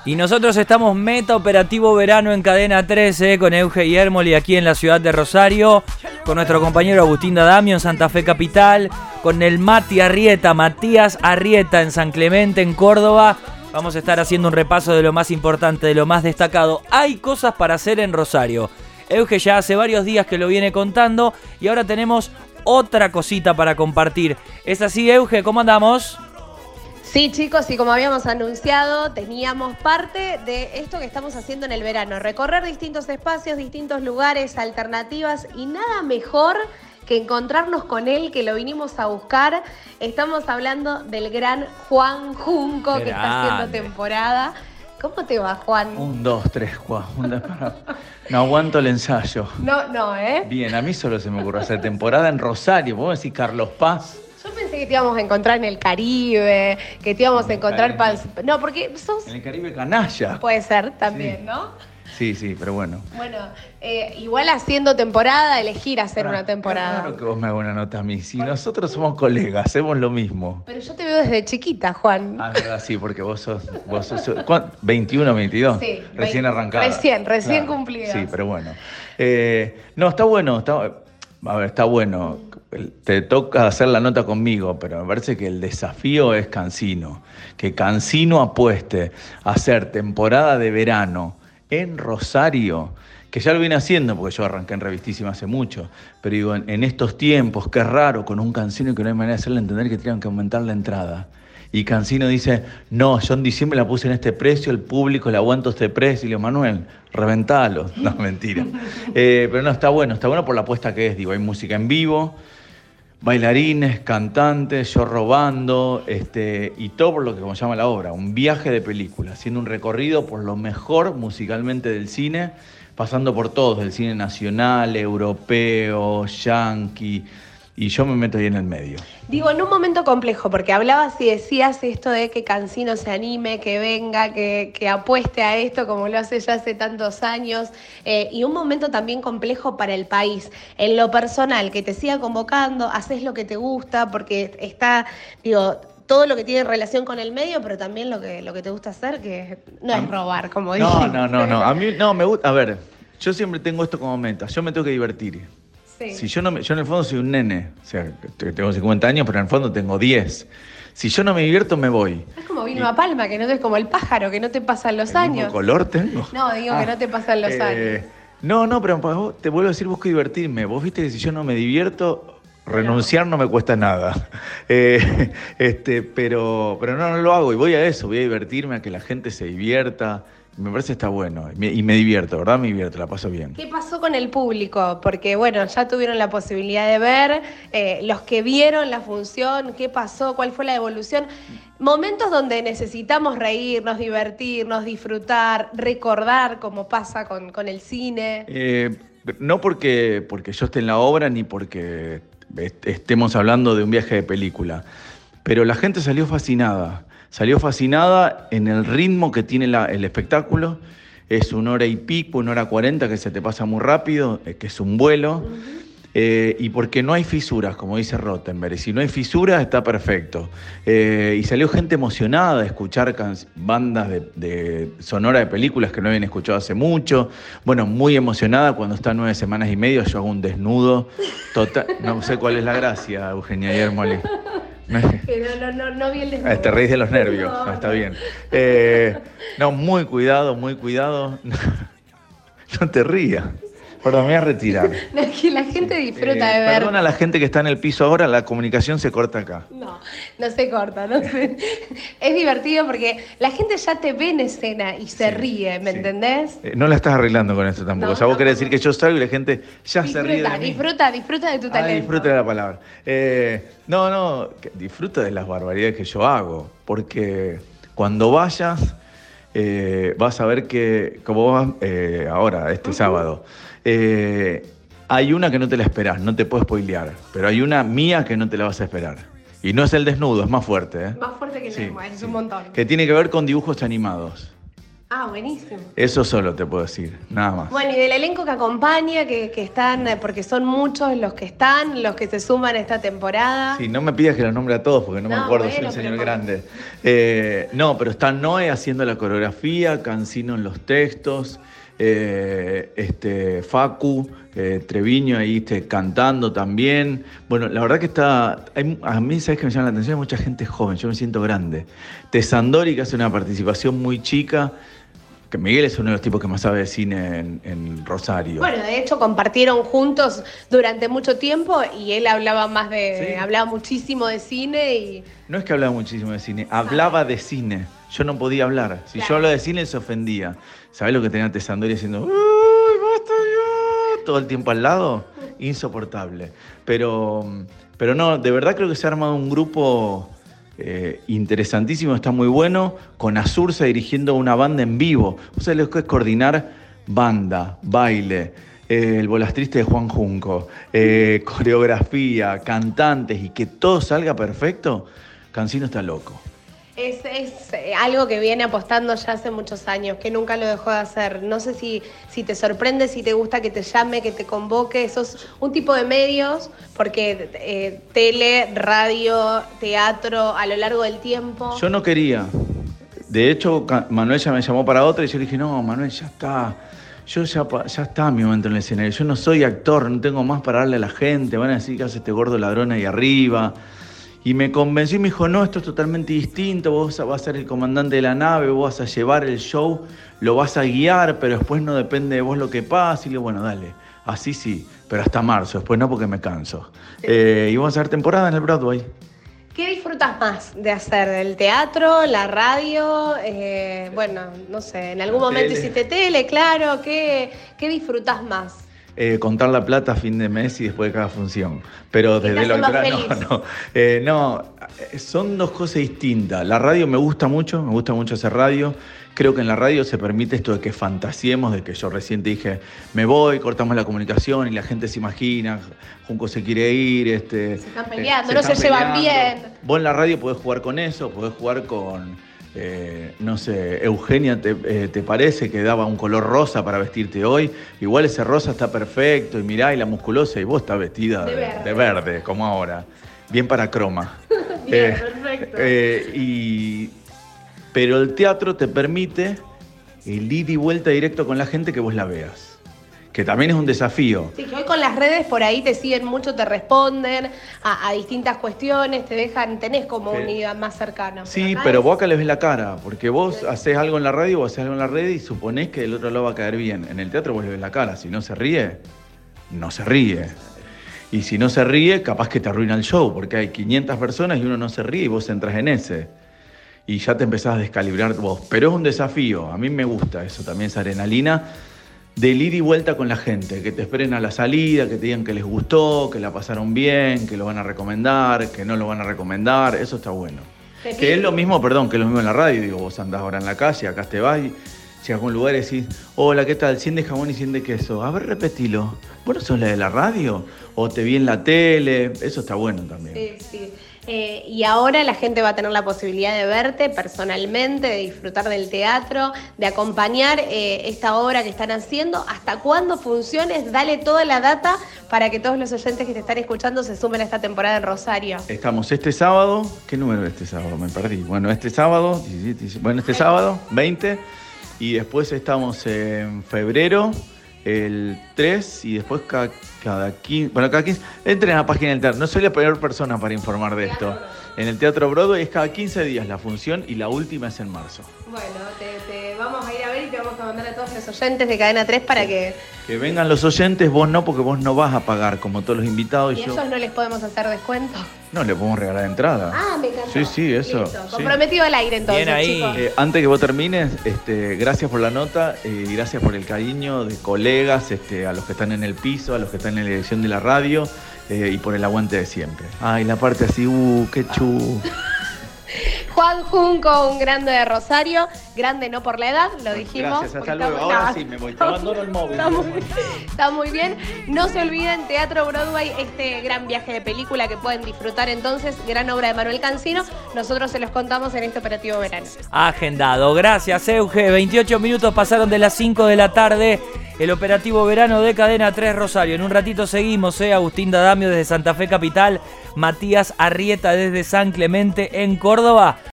Y nosotros estamos Meta Operativo Verano en Cadena 13 con Euge y Hermoli aquí en la ciudad de Rosario, con nuestro compañero Agustín D'Adamio en Santa Fe Capital, con el Matías Arrieta en San Clemente, en Córdoba. Vamos a estar haciendo un repaso de lo más importante, de lo más destacado. Hay cosas para hacer en Rosario. Euge ya hace varios días que lo viene contando y ahora tenemos otra cosita para compartir. ¿Es así, Euge? ¿Cómo andamos? Sí, chicos, y como habíamos anunciado, teníamos parte de esto que estamos haciendo en el verano. Recorrer distintos espacios, distintos lugares, alternativas y nada mejor que encontrarnos con él, que lo vinimos a buscar. Estamos hablando del gran Juan Junco, que está haciendo temporada. ¿Cómo te va, Juan? 1, 2, 3, 4. No aguanto el ensayo. No, ¿eh? Bien, a mí solo se me ocurrió hacer temporada en Rosario. ¿Podemos decir Carlos Paz? Yo pensé que te íbamos a encontrar en el Caribe, que te íbamos a encontrar... No, porque sos... En el Caribe canalla. Puede ser también, Sí. ¿no? Sí, pero bueno. Bueno, igual haciendo temporada, elegir hacer una temporada. Claro que vos me hagas una nota a mí. Si nosotros somos colegas, hacemos lo mismo. Pero yo te veo desde chiquita, Juan. Ah, verdad, sí, porque vos sos 21, 22. Sí. Recién arrancada. Recién Claro. cumplidas. Sí, pero bueno. No, está bueno. Está bueno. Te toca hacer la nota conmigo, pero me parece que el desafío es Cancino. Que Cancino apueste a hacer temporada de verano en Rosario, que ya lo viene haciendo, porque yo arranqué en Revistísima hace mucho, pero digo, en estos tiempos, que es raro, con un Cancino que no hay manera de hacerle entender que tienen que aumentar la entrada. Y Cancino dice, no, yo en diciembre la puse en este precio, el público le aguanto este precio. Y le digo, Manuel, reventalo. No, mentira. Pero no, está bueno por la apuesta que es. Digo, hay música en vivo, bailarines, cantantes, yo robando, y todo por lo que como se llama la obra, un viaje de película, haciendo un recorrido por lo mejor musicalmente del cine, pasando por todos, del cine nacional, europeo, yanqui, y yo me meto ahí en el medio. Digo, en un momento complejo, porque hablabas y decías esto de que Cancino se anime, que venga, que apueste a esto como lo hace ya hace tantos años, y un momento también complejo para el país. En lo personal, que te siga convocando, haces lo que te gusta, porque está, digo, todo lo que tiene relación con el medio, pero también lo que te gusta hacer, que no es robar, como dije. No. A mí no me gusta. A ver, yo siempre tengo esto como meta. Yo me tengo que divertir. Sí. Si yo en el fondo soy un nene, o sea, tengo 50 años, pero en el fondo tengo 10. Si yo no me divierto, me voy. Es como vino a Palma, que no es como el pájaro, que no te pasan los años. ¿El mismo color tengo? No, digo que no te pasan los años. No, pero te vuelvo a decir, busco divertirme. Vos viste que si yo no me divierto, renunciar no me cuesta nada. Pero no lo hago y voy a eso, voy a divertirme, a que la gente se divierta. Me parece que está bueno y me divierto, ¿verdad? Me divierto, la paso bien. ¿Qué pasó con el público? Porque, bueno, ya tuvieron la posibilidad de ver, los que vieron la función, ¿qué pasó? ¿Cuál fue la evolución? Momentos donde necesitamos reírnos, divertirnos, disfrutar, recordar, como pasa con el cine. No porque yo esté en la obra ni porque estemos hablando de un viaje de película, pero la gente salió fascinada. Salió fascinada en el ritmo que tiene el espectáculo. Es 1 hora y pico, 1 hora 40, que se te pasa muy rápido, que es un vuelo. Y porque no hay fisuras, como dice Rottenberg. Y si no hay fisuras, está perfecto. Y salió gente emocionada de escuchar bandas de sonora de películas que no habían escuchado hace mucho. Bueno, muy emocionada cuando está 9 semanas y medio. Yo hago un desnudo total. No sé cuál es la gracia, Eugenia y Hermoli. Pero no vi el desnudo. Te reís de los nervios, está bien. No, muy cuidado. No te rías. Perdón, me voy a retirar. No, es que la gente disfruta de ver. Perdona a la gente que está en el piso ahora, la comunicación se corta acá. No se corta, no sé. Es divertido porque la gente ya te ve en escena y se ríe, ¿me entendés? No la estás arreglando con esto tampoco. O sea, vos querés decir que yo salgo y la gente ya se ríe de mí. Disfruta de tu talento. Disfruta de la palabra. Disfruta de las barbaridades que yo hago. Porque cuando vayas, vas a ver que, como vas ahora, este sábado, hay una que no te la esperás, no te puedo spoilear, pero hay una mía que no te la vas a esperar. Y no es el desnudo, es más fuerte. Más fuerte que el mismo, es un montón. Que tiene que ver con dibujos animados. Ah, buenísimo. Eso solo te puedo decir, nada más. Bueno, y del elenco que acompaña, que están, porque son muchos los que están, los que se suman a esta temporada. Sí, no me pidas que los nombre a todos porque no me acuerdo, bueno, soy un señor pero grande. No, pero está Noé haciendo la coreografía, Cancino en los textos, Facu, Treviño ahí cantando también. Bueno, la verdad que a mí, ¿sabes qué me llama la atención? Hay mucha gente joven, yo me siento grande. Tesandori, que hace una participación muy chica, que Miguel es uno de los tipos que más sabe de cine en Rosario. Bueno, de hecho compartieron juntos durante mucho tiempo y él hablaba hablaba muchísimo de cine y... No es que hablaba muchísimo de cine, hablaba de cine. Yo no podía hablar. Si yo hablaba de cine, se ofendía. ¿Sabés lo que tenía Tesandori haciendo? ¡Uy, basta ya! Todo el tiempo al lado. Insoportable. Pero no, de verdad creo que se ha armado un grupo interesantísimo, está muy bueno, con Azurza dirigiendo una banda en vivo. ¿Vos sabés lo que es coordinar banda, baile, el Volastriste de Juan Junco, coreografía, cantantes y que todo salga perfecto? Cancino está loco. Es algo que viene apostando ya hace muchos años, que nunca lo dejó de hacer. No sé si te sorprende, si te gusta que te llame, que te convoque. Sos un tipo de medios, porque tele, radio, teatro, a lo largo del tiempo. Yo no quería. De hecho, Manuel ya me llamó para otra y yo le dije, no, Manuel, ya está. Ya está mi momento en el escenario. Yo no soy actor, no tengo más para darle a la gente. Van a decir que hace este gordo ladrón ahí arriba. Y me convenció y me dijo, no, esto es totalmente distinto, vos vas a ser el comandante de la nave, vos vas a llevar el show, lo vas a guiar, pero después no depende de vos lo que pase. Y le digo, bueno, dale, así sí, pero hasta marzo, después no porque me canso. Sí. Y vamos a hacer temporada en el Broadway. ¿Qué disfrutas más de hacer? ¿El teatro, la radio? Bueno, no sé, en algún momento hiciste tele, claro. ¿Qué disfrutas más? Contar la plata a fin de mes y después de cada función. Pero desde lo actoral, no, son dos cosas distintas. La radio me gusta mucho hacer radio. Creo que en la radio se permite esto de que fantasiemos, de que yo recién te dije, me voy, cortamos la comunicación y la gente se imagina, Junco se quiere ir. Se están peleando, no se llevan bien. Vos en la radio podés jugar con eso, podés jugar con... no sé, Eugenia, ¿te parece que daba un color rosa para vestirte hoy? Igual ese rosa está perfecto, y mirá, y la musculosa, y vos estás vestida de verde, como ahora. Bien para croma. Bien, perfecto. Pero el teatro te permite el ida y vuelta directo con la gente que vos la veas. Que también es un desafío. Sí, que hoy con las redes por ahí te siguen mucho, te responden a distintas cuestiones, te dejan, tenés como un ida más cercano. Sí, pero vos acá les ves la cara, porque vos haces algo en la radio, vos haces algo en la red y suponés que del otro lado va a caer bien. En el teatro vos le ves la cara, si no se ríe, no se ríe. Y si no se ríe, capaz que te arruina el show, porque hay 500 personas y uno no se ríe y vos entras en ese. Y ya te empezás a descalibrar vos. Pero es un desafío, a mí me gusta eso, también esa adrenalina. Del ida y vuelta con la gente, que te esperen a la salida, que te digan que les gustó, que la pasaron bien, que lo van a recomendar, que no lo van a recomendar, eso está bueno. Que es lo mismo, que es lo mismo en la radio, digo, vos andás ahora en la calle, acá te vas y llegas a un lugar y decís, hola, ¿qué tal? 100 de jamón y 100 de queso. A ver, repetilo. ¿Vos no sos la de la radio? ¿O te vi en la tele? Eso está bueno también. Sí. Y ahora la gente va a tener la posibilidad de verte personalmente, de disfrutar del teatro, de acompañar esta obra que están haciendo. ¿Hasta cuándo funciones? Dale toda la data para que todos los oyentes que te están escuchando se sumen a esta temporada en Rosario. Estamos este sábado. ¿Qué número es este sábado? Me perdí. Bueno, este sábado, sábado, 20. Y después estamos en febrero, el 3, y después cada 15. Entren a la página del teatro. No soy la peor persona para informar de esto. En el Teatro Broadway es cada 15 días la función y la última es en marzo. Bueno, te vamos a ir a ver y te vamos a mandar a todos los oyentes de Cadena 3 para que... Que vengan los oyentes, vos no, porque vos no vas a pagar como todos los invitados. ¿Y ellos no les podemos hacer descuento? No, le podemos regalar entrada. Ah, me encantó. Sí, eso. Listo. Comprometido al aire entonces, bien ahí. chicos. Antes que vos termines, gracias por la nota y gracias por el cariño de colegas, a los que están en el piso, a los que están en la dirección de la radio y por el aguante de siempre. Ay, la parte así, qué chu. Juan Junco, un grande de Rosario, grande no por la edad, lo dijimos. Gracias, hasta luego. Ahora sí me voy, te abandono el móvil. Está muy bien. No se olviden, Teatro Broadway, este gran viaje de película que pueden disfrutar entonces, gran obra de Manuel Cancino. Nosotros se los contamos en este operativo verano. Agendado. Gracias, Euge. 28 minutos pasaron de las 5 de la tarde. El operativo verano de Cadena 3 Rosario. En un ratito seguimos, Agustín Dadamio desde Santa Fe Capital, Matías Arrieta desde San Clemente en Córdoba.